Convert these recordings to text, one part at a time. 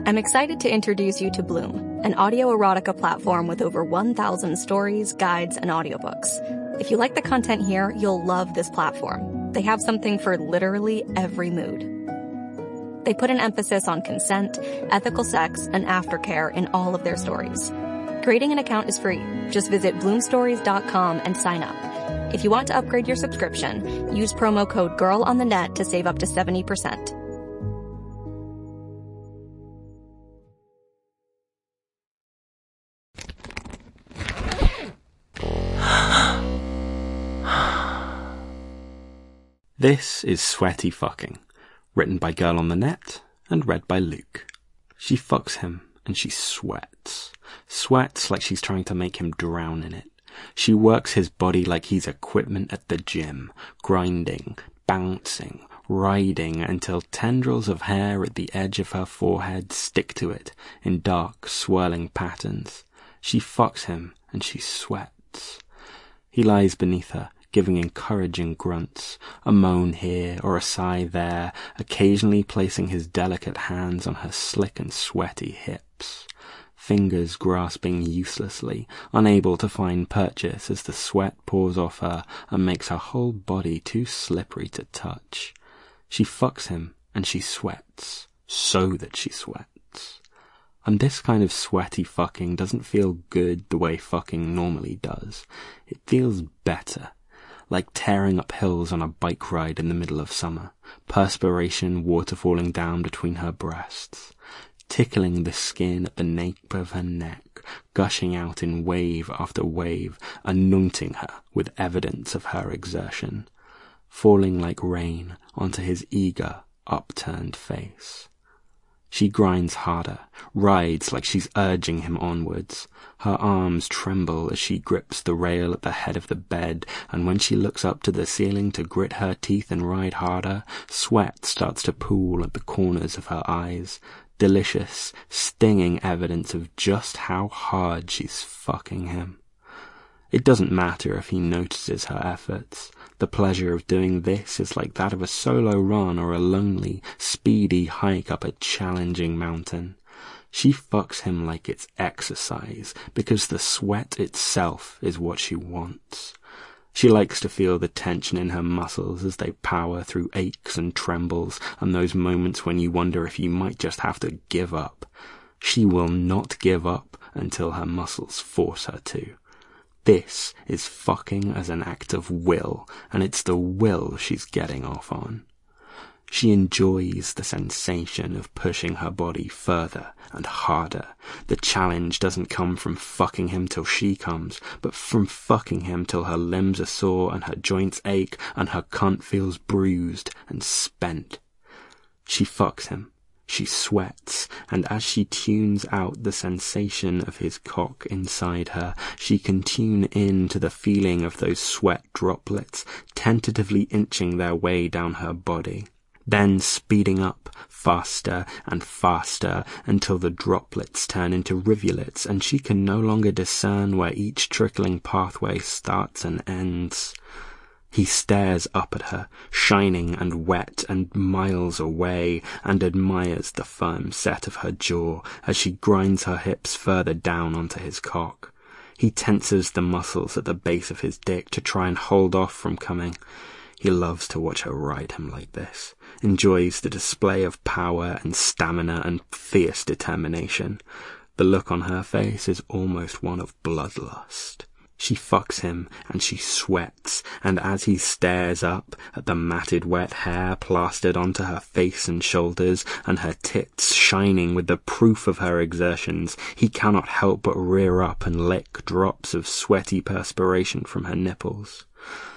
I'm excited to introduce you to Bloom, an audio erotica platform with over 1,000 stories, guides, and audiobooks. If you like the content here, you'll love this platform. They have something for literally every mood. They put an emphasis on consent, ethical sex, and aftercare in all of their stories. Creating an account is free. Just visit bloomstories.com and sign up. If you want to upgrade your subscription, use promo code GIRLONTHENET to save up to 70%. This is Sweaty Fucking, written by Girl on the Net and read by Luke. She fucks him and she sweats. Sweats like she's trying to make him drown in it. She works his body like he's equipment at the gym, grinding, bouncing, riding until tendrils of hair at the edge of her forehead stick to it in dark, swirling patterns. She fucks him and she sweats. He lies beneath her, giving encouraging grunts, a moan here or a sigh there, occasionally placing his delicate hands on her slick and sweaty hips. Fingers grasping uselessly, unable to find purchase as the sweat pours off her and makes her whole body too slippery to touch. She fucks him and she sweats, so that she sweats. And this kind of sweaty fucking doesn't feel good the way fucking normally does. It feels better. Like tearing up hills on a bike ride in the middle of summer, perspiration waterfalling down between her breasts, tickling the skin at the nape of her neck, gushing out in wave after wave, anointing her with evidence of her exertion, falling like rain onto his eager, upturned face. She grinds harder, rides like she's urging him onwards. Her arms tremble as she grips the rail at the head of the bed, and when she looks up to the ceiling to grit her teeth and ride harder, sweat starts to pool at the corners of her eyes. Delicious, stinging evidence of just how hard she's fucking him. It doesn't matter if he notices her efforts. The pleasure of doing this is like that of a solo run or a lonely, speedy hike up a challenging mountain. She fucks him like it's exercise, because the sweat itself is what she wants. She likes to feel the tension in her muscles as they power through aches and trembles and those moments when you wonder if you might just have to give up. She will not give up until her muscles force her to. This is fucking as an act of will, and it's the will she's getting off on. She enjoys the sensation of pushing her body further and harder. The challenge doesn't come from fucking him till she comes, but from fucking him till her limbs are sore and her joints ache and her cunt feels bruised and spent. She fucks him. She sweats, and as she tunes out the sensation of his cock inside her, she can tune in to the feeling of those sweat droplets tentatively inching their way down her body, then speeding up faster and faster until the droplets turn into rivulets and she can no longer discern where each trickling pathway starts and ends. He stares up at her, shining and wet and miles away, and admires the firm set of her jaw as she grinds her hips further down onto his cock. He tenses the muscles at the base of his dick to try and hold off from coming. He loves to watch her ride him like this, enjoys the display of power and stamina and fierce determination. The look on her face is almost one of bloodlust. She fucks him and she sweats, and as he stares up at the matted wet hair plastered onto her face and shoulders and her tits shining with the proof of her exertions, he cannot help but rear up and lick drops of sweaty perspiration from her nipples.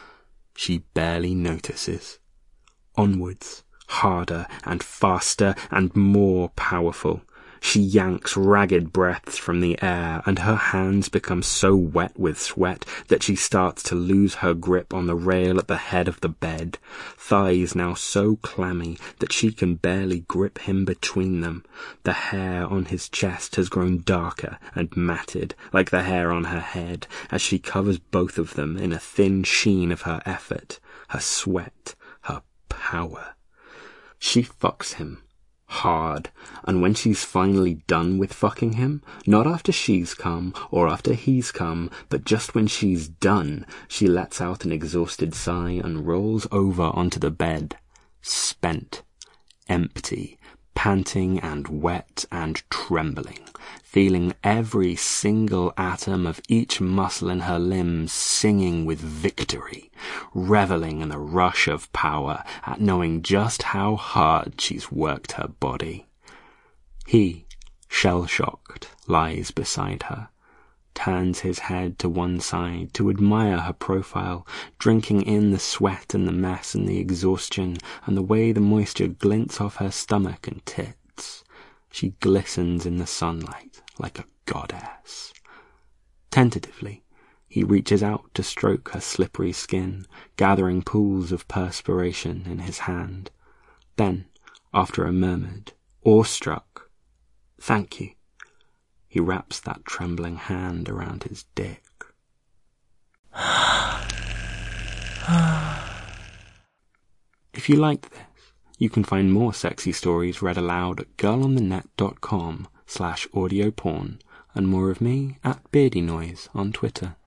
She barely notices. Onwards, harder and faster and more powerful. She yanks ragged breaths from the air, and her hands become so wet with sweat that she starts to lose her grip on the rail at the head of the bed, thighs now so clammy that she can barely grip him between them. The hair on his chest has grown darker and matted, like the hair on her head, as she covers both of them in a thin sheen of her effort, her sweat, her power. She fucks him, hard, and when she's finally done with fucking him, not after she's come or after he's come, but just when she's done, she lets out an exhausted sigh and rolls over onto the bed, spent, empty, panting and wet and trembling, feeling every single atom of each muscle in her limbs singing with victory, reveling in the rush of power at knowing just how hard she's worked her body. He, shell-shocked, lies beside her, turns his head to one side to admire her profile, drinking in the sweat and the mess and the exhaustion and the way the moisture glints off her stomach and tits. She glistens in the sunlight like a goddess. Tentatively, he reaches out to stroke her slippery skin, gathering pools of perspiration in his hand. Then, after a murmured, awestruck, "Thank you," he wraps that trembling hand around his dick. If you liked this, you can find more sexy stories read aloud at girlonthenet.com/audioporn and more of me at Beardy Noise on Twitter.